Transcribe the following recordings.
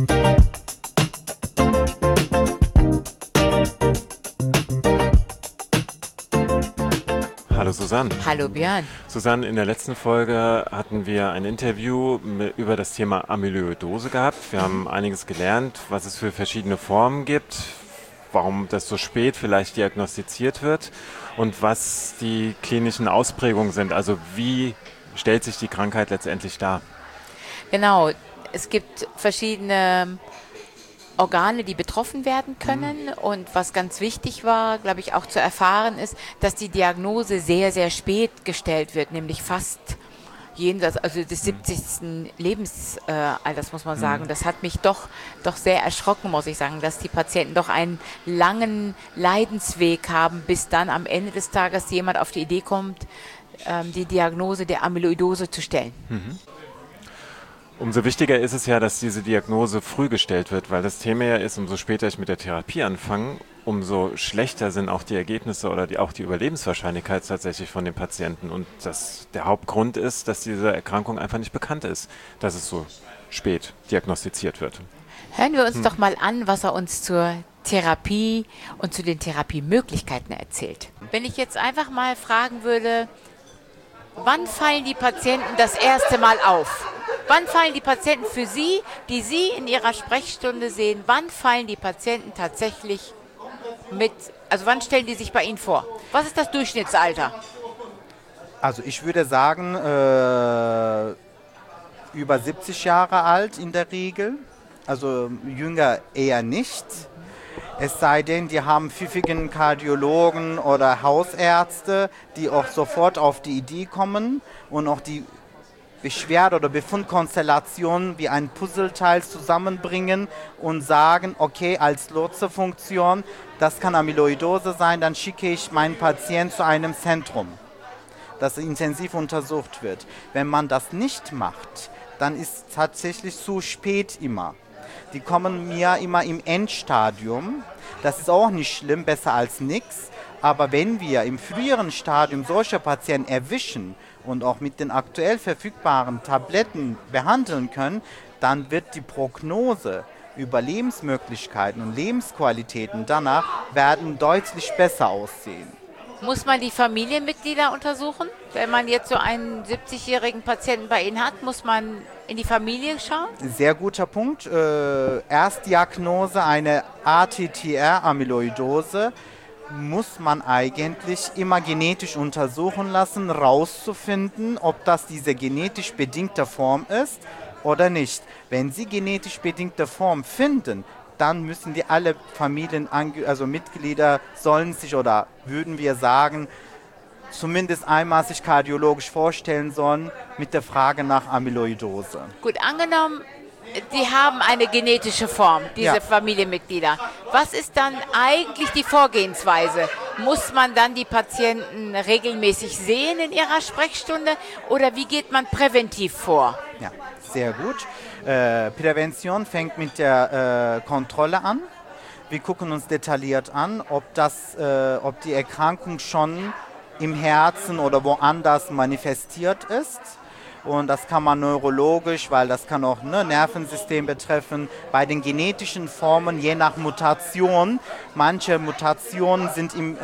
Hallo Susanne. Hallo Björn. Susanne, in der letzten Folge hatten wir ein Interview über das Thema Amyloidose gehabt. Wir haben einiges gelernt, was es für verschiedene Formen gibt, warum das so spät vielleicht diagnostiziert wird und was die klinischen Ausprägungen sind. Also wie stellt sich die Krankheit letztendlich dar? Genau, es gibt verschiedene Organe, die betroffen werden können. Und was ganz wichtig war, glaube ich, auch zu erfahren ist, dass die Diagnose sehr, sehr spät gestellt wird, nämlich fast jenseits, also des 70. Lebensalters, muss man sagen. Das hat mich doch sehr erschrocken, muss ich sagen, dass die Patienten doch einen langen Leidensweg haben, bis dann am Ende des Tages jemand auf die Idee kommt, die Diagnose der Amyloidose zu stellen. Umso wichtiger ist es ja, dass diese Diagnose früh gestellt wird, weil das Thema ja ist, umso später ich mit der Therapie anfange, umso schlechter sind auch die Ergebnisse oder auch die Überlebenswahrscheinlichkeit tatsächlich von den Patienten. Und der Hauptgrund ist, dass diese Erkrankung einfach nicht bekannt ist, dass es so spät diagnostiziert wird. Hören wir uns doch mal an, was er uns zur Therapie und zu den Therapiemöglichkeiten erzählt. Wenn ich jetzt einfach mal fragen würde, wann fallen die Patienten das erste Mal auf? Wann fallen die Patienten für Sie, die Sie in Ihrer Sprechstunde sehen, wann fallen die Patienten tatsächlich also wann stellen die sich bei Ihnen vor? Was ist das Durchschnittsalter? Also ich würde sagen, über 70 Jahre alt in der Regel, also jünger eher nicht. Es sei denn, die haben pfiffigen Kardiologen oder Hausärzte, die auch sofort auf die Idee kommen und auch die Beschwerde- oder Befundkonstellation wie ein Puzzleteil zusammenbringen und sagen, okay, als Lotse-Funktion, das kann Amyloidose sein, dann schicke ich meinen Patienten zu einem Zentrum, das intensiv untersucht wird. Wenn man das nicht macht, dann ist es tatsächlich zu spät immer. Die kommen mir immer im Endstadium. Das ist auch nicht schlimm, besser als nichts. Aber wenn wir im früheren Stadium solche Patienten erwischen und auch mit den aktuell verfügbaren Tabletten behandeln können, dann wird die Prognose, Überlebensmöglichkeiten und Lebensqualitäten danach werden deutlich besser aussehen. Muss man die Familienmitglieder untersuchen? Wenn man jetzt so einen 70-jährigen Patienten bei Ihnen hat, muss man in die Familie schauen? Sehr guter Punkt. Erstdiagnose eine ATTR-Amyloidose muss man eigentlich immer genetisch untersuchen lassen, rauszufinden, ob das diese genetisch bedingte Form ist oder nicht. Wenn Sie genetisch bedingte Form finden, dann müssen die alle Mitglieder sollen sich oder würden wir sagen, zumindest einmal sich kardiologisch vorstellen sollen mit der Frage nach Amyloidose. Gut, angenommen, die haben eine genetische Form, diese Familienmitglieder. Was ist dann eigentlich die Vorgehensweise? Muss man dann die Patienten regelmäßig sehen in ihrer Sprechstunde oder wie geht man präventiv vor? Ja, sehr gut. Prävention fängt mit der Kontrolle an. Wir gucken uns detailliert an, ob die Erkrankung schon im Herzen oder woanders manifestiert ist. Und das kann man neurologisch, weil das kann auch Nervensystem betreffen. Bei den genetischen Formen, je nach Mutation, manche Mutationen sind in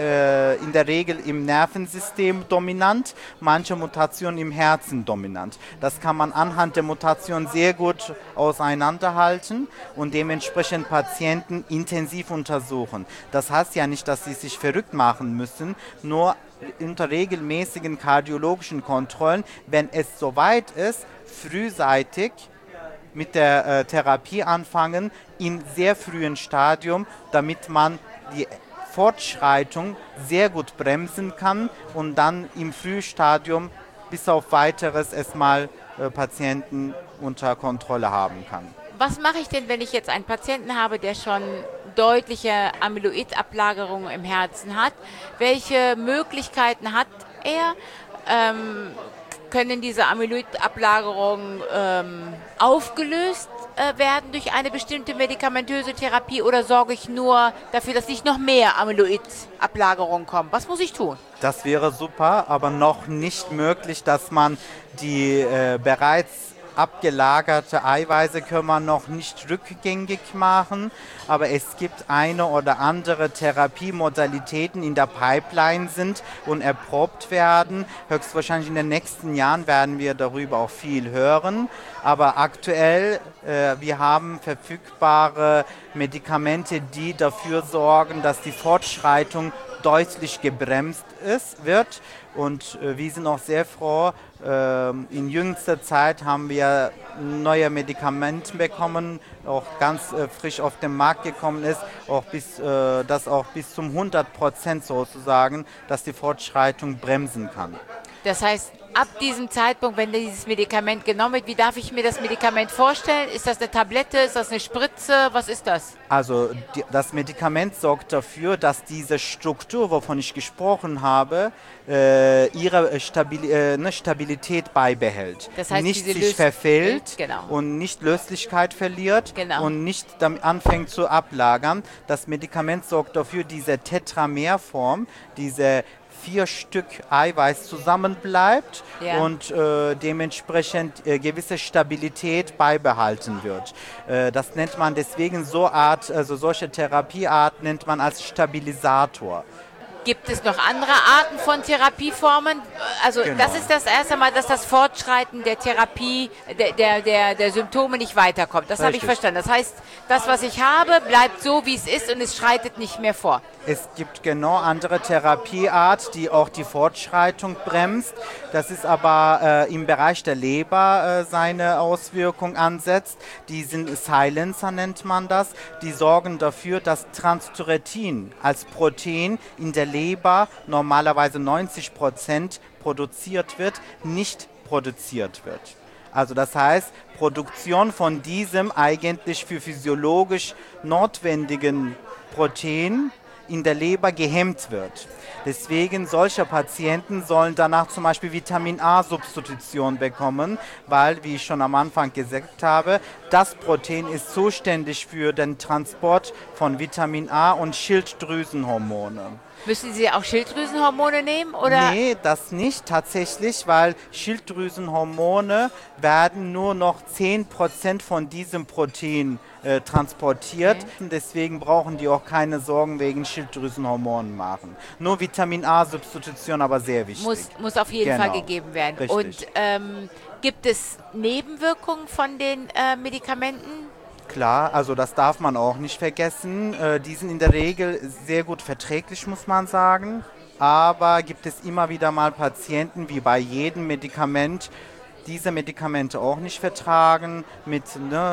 der Regel im Nervensystem dominant, manche Mutationen im Herzen dominant. Das kann man anhand der Mutation sehr gut auseinanderhalten und dementsprechend Patienten intensiv untersuchen. Das heißt ja nicht, dass sie sich verrückt machen müssen, nur unter regelmäßigen kardiologischen Kontrollen, wenn es soweit ist, frühzeitig mit der Therapie anfangen, in sehr frühen Stadium, damit man die Fortschreitung sehr gut bremsen kann und dann im Frühstadium bis auf Weiteres erstmal Patienten unter Kontrolle haben kann. Was mache ich denn, wenn ich jetzt einen Patienten habe, der schon deutliche Amyloidablagerungen im Herzen hat? Welche Möglichkeiten hat er? Können diese Amyloidablagerungen aufgelöst werden durch eine bestimmte medikamentöse Therapie oder sorge ich nur dafür, dass nicht noch mehr Amyloidablagerungen kommen? Was muss ich tun? Das wäre super, aber noch nicht möglich, dass man die bereits abgelagerte Eiweiße können wir noch nicht rückgängig machen, aber es gibt eine oder andere Therapiemodalitäten in der Pipeline sind und erprobt werden. Höchstwahrscheinlich in den nächsten Jahren werden wir darüber auch viel hören, aber aktuell, wir haben verfügbare Medikamente, die dafür sorgen, dass die Fortschreitung deutlich gebremst wird. Und wir sind auch sehr froh, in jüngster Zeit haben wir neue Medikamente bekommen, auch ganz frisch auf den Markt gekommen ist, das auch bis zum 100% sozusagen, dass die Fortschreitung bremsen kann. Das heißt, ab diesem Zeitpunkt, wenn dieses Medikament genommen wird, wie darf ich mir das Medikament vorstellen? Ist das eine Tablette, ist das eine Spritze, was ist das? Also das Medikament sorgt dafür, dass diese Struktur, wovon ich gesprochen habe, ihre Stabilität beibehält. Das heißt, nicht sich verfehlt genau. Und nicht Löslichkeit verliert genau. und nicht damit anfängt zu ablagern. Das Medikament sorgt dafür, diese Tetramerform, diese 4 Stück Eiweiß zusammenbleibt und dementsprechend gewisse Stabilität beibehalten wird. Das nennt man deswegen solche Therapieart nennt man als Stabilisator. Gibt es noch andere Arten von Therapieformen? Also genau. Das ist das erste Mal, dass das Fortschreiten der Therapie, der Symptome nicht weiterkommt. Das habe ich verstanden. Das heißt, das, was ich habe, bleibt so, wie es ist und es schreitet nicht mehr vor. Es gibt genau andere Therapieart, die auch die Fortschreitung bremst. Das ist aber im Bereich der Leber seine Auswirkung ansetzt. Die sind Silencer, nennt man das. Die sorgen dafür, dass Transthyretin als Protein in der Leber normalerweise 90% produziert wird, nicht produziert wird. Also das heißt, Produktion von diesem eigentlich für physiologisch notwendigen Protein in der Leber gehemmt wird. Deswegen solche Patienten sollen danach zum Beispiel Vitamin-A-Substitution bekommen, weil, wie ich schon am Anfang gesagt habe, das Protein ist zuständig für den Transport von Vitamin A und Schilddrüsenhormone. Müssen Sie auch Schilddrüsenhormone nehmen? Oder? Nee, das nicht tatsächlich, weil Schilddrüsenhormone werden nur noch 10% von diesem Protein transportiert. Okay. Deswegen brauchen die auch keine Sorgen wegen Schilddrüsenhormonen machen. Nur Vitamin-A-Substitution, aber sehr wichtig. Muss auf jeden Fall gegeben werden. Richtig. Und gibt es Nebenwirkungen von den Medikamenten? Klar, also das darf man auch nicht vergessen. Die sind in der Regel sehr gut verträglich, muss man sagen. Aber gibt es immer wieder mal Patienten, wie bei jedem Medikament, diese Medikamente auch nicht vertragen, mit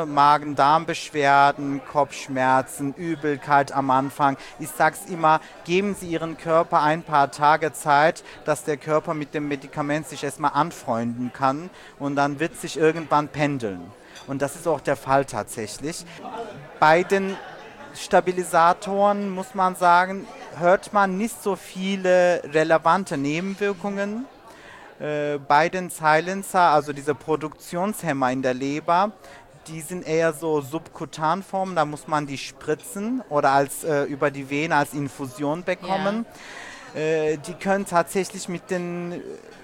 Magen-Darm-Beschwerden, Kopfschmerzen, Übelkeit am Anfang. Ich sage es immer, geben Sie Ihren Körper ein paar Tage Zeit, dass der Körper mit dem Medikament sich erstmal anfreunden kann und dann wird sich irgendwann pendeln. Und das ist auch der Fall tatsächlich. Bei den Stabilisatoren, muss man sagen, hört man nicht so viele relevante Nebenwirkungen. Bei den Silencer, also diese Produktionshemmer in der Leber, die sind eher so Subkutanformen, da muss man die spritzen oder über die Vene als Infusion bekommen. Ja. Die können tatsächlich mit den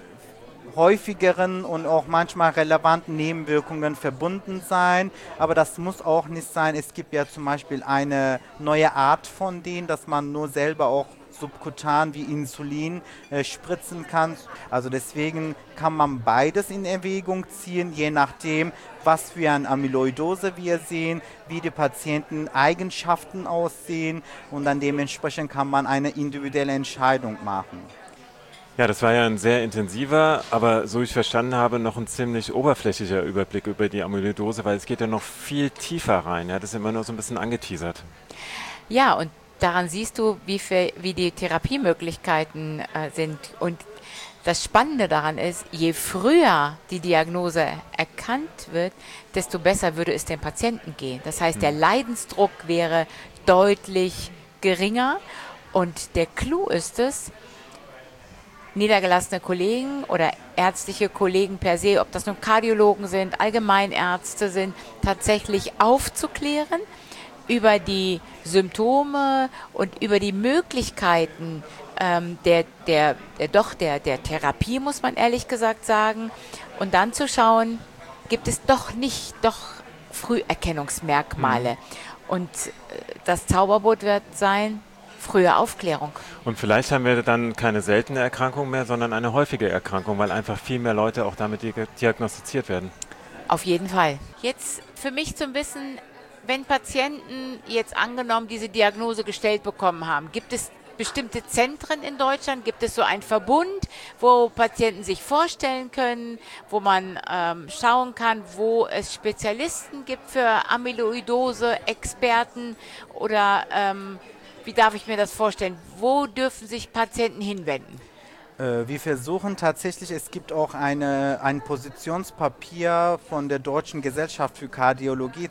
häufigeren und auch manchmal relevanten Nebenwirkungen verbunden sein, aber das muss auch nicht sein. Es gibt ja zum Beispiel eine neue Art von denen, dass man nur selber auch subkutan wie Insulin spritzen kann. Also deswegen kann man beides in Erwägung ziehen, je nachdem, was für eine Amyloidose wir sehen, wie die Patienten Eigenschaften aussehen und dann dementsprechend kann man eine individuelle Entscheidung machen. Ja, das war ja ein sehr intensiver, aber so ich verstanden habe, noch ein ziemlich oberflächlicher Überblick über die Amyloidose, weil es geht ja noch viel tiefer rein. Ja, das ist immer nur so ein bisschen angeteasert. Ja, und daran siehst du, wie die Therapiemöglichkeiten sind. Und das Spannende daran ist, je früher die Diagnose erkannt wird, desto besser würde es dem Patienten gehen. Das heißt, der Leidensdruck wäre deutlich geringer. Und der Clou ist es, niedergelassene Kollegen oder ärztliche Kollegen per se, ob das nun Kardiologen sind, Allgemeinärzte sind, tatsächlich aufzuklären über die Symptome und über die Möglichkeiten der Therapie, muss man ehrlich gesagt sagen, und dann zu schauen, gibt es doch Früherkennungsmerkmale. Und das Zauberwort wird sein, frühe Aufklärung. Und vielleicht haben wir dann keine seltene Erkrankung mehr, sondern eine häufige Erkrankung, weil einfach viel mehr Leute auch damit diagnostiziert werden. Auf jeden Fall. Jetzt für mich zum Wissen, wenn Patienten jetzt angenommen diese Diagnose gestellt bekommen haben, gibt es bestimmte Zentren in Deutschland? Gibt es so einen Verbund, wo Patienten sich vorstellen können, wo man schauen kann, wo es Spezialisten gibt für Amyloidose, Experten oder wie darf ich mir das vorstellen? Wo dürfen sich Patienten hinwenden? Wir versuchen tatsächlich, es gibt auch ein Positionspapier von der Deutschen Gesellschaft für Kardiologie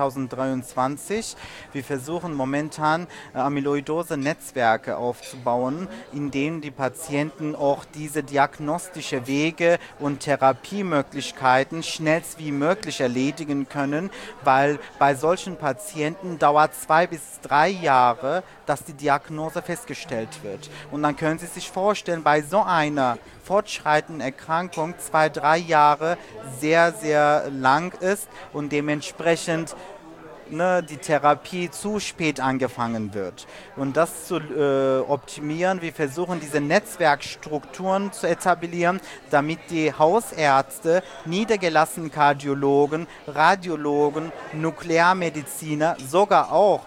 2023. Wir versuchen momentan Amyloidose-Netzwerke aufzubauen, in denen die Patienten auch diese diagnostische Wege und Therapiemöglichkeiten schnellst wie möglich erledigen können, weil bei solchen Patienten dauert 2 bis 3 Jahre, dass die Diagnose festgestellt wird. Und dann können Sie sich vorstellen, bei so einer fortschreitenden Erkrankung 2, 3 Jahre sehr, sehr lang ist und dementsprechend die Therapie zu spät angefangen wird. Und das zu optimieren, wir versuchen diese Netzwerkstrukturen zu etablieren, damit die Hausärzte, niedergelassenen Kardiologen, Radiologen, Nuklearmediziner, sogar auch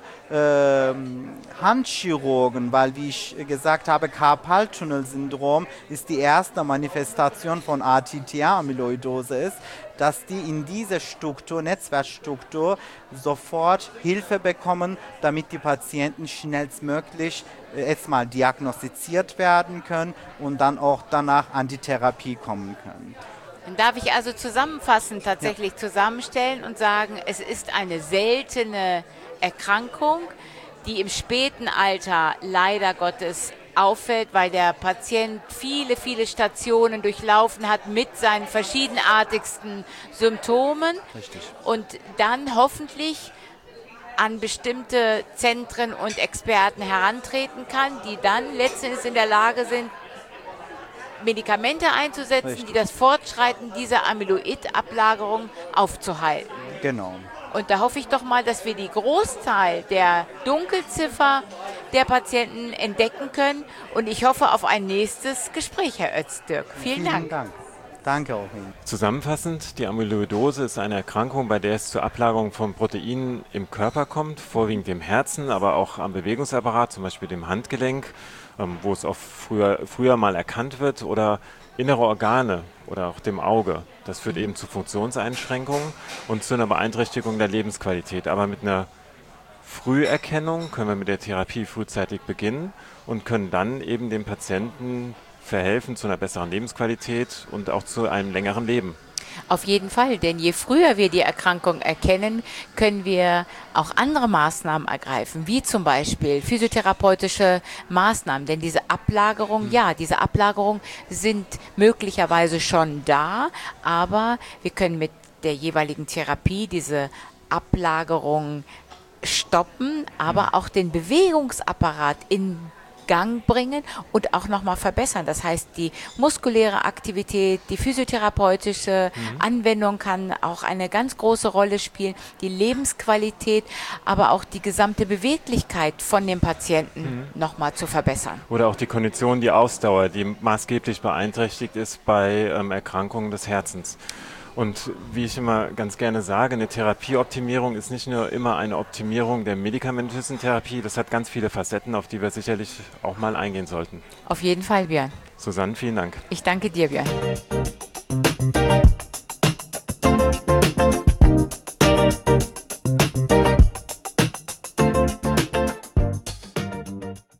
Handchirurgen, weil, wie ich gesagt habe, Karpaltunnelsyndrom ist die erste Manifestation von ATTR-Amyloidose ist, dass die in dieser Struktur, Netzwerkstruktur, sofort Hilfe bekommen, damit die Patienten schnellstmöglich erstmal diagnostiziert werden können und dann auch danach an die Therapie kommen können. Dann darf ich also zusammenfassend tatsächlich zusammenstellen und sagen, es ist eine seltene Erkrankung, die im späten Alter leider Gottes auffällt, weil der Patient viele, viele Stationen durchlaufen hat mit seinen verschiedenartigsten Symptomen. Richtig. Und dann hoffentlich an bestimmte Zentren und Experten herantreten kann, die dann letztendlich in der Lage sind, Medikamente einzusetzen, Richtig. die das Fortschreiten dieser Amyloid-Ablagerung aufzuhalten. Genau. Und da hoffe ich doch mal, dass wir die Großteil der Dunkelziffer der Patienten entdecken können. Und ich hoffe auf ein nächstes Gespräch, Herr Öztürk. Vielen Dank. Danke auch Ihnen. Zusammenfassend, die Amyloidose ist eine Erkrankung, bei der es zur Ablagerung von Proteinen im Körper kommt, vorwiegend im Herzen, aber auch am Bewegungsapparat, zum Beispiel dem Handgelenk, wo es auch früher mal erkannt wird, oder innere Organe oder auch dem Auge. Das führt eben zu Funktionseinschränkungen und zu einer Beeinträchtigung der Lebensqualität. Aber mit einer Früherkennung können wir mit der Therapie frühzeitig beginnen und können dann eben dem Patienten verhelfen zu einer besseren Lebensqualität und auch zu einem längeren Leben. Auf jeden Fall, denn je früher wir die Erkrankung erkennen, können wir auch andere Maßnahmen ergreifen, wie zum Beispiel physiotherapeutische Maßnahmen. Denn diese Ablagerungen, diese Ablagerungen sind möglicherweise schon da, aber wir können mit der jeweiligen Therapie diese Ablagerung stoppen, aber auch den Bewegungsapparat in Gang bringen und auch nochmal verbessern. Das heißt, die muskuläre Aktivität, die physiotherapeutische Anwendung kann auch eine ganz große Rolle spielen, die Lebensqualität, aber auch die gesamte Beweglichkeit von dem Patienten nochmal zu verbessern. Oder auch die Kondition, die Ausdauer, die maßgeblich beeinträchtigt ist bei Erkrankungen des Herzens. Und wie ich immer ganz gerne sage, eine Therapieoptimierung ist nicht nur immer eine Optimierung der medikamentösen Therapie, das hat ganz viele Facetten, auf die wir sicherlich auch mal eingehen sollten. Auf jeden Fall, Björn. Susanne, vielen Dank. Ich danke dir, Björn.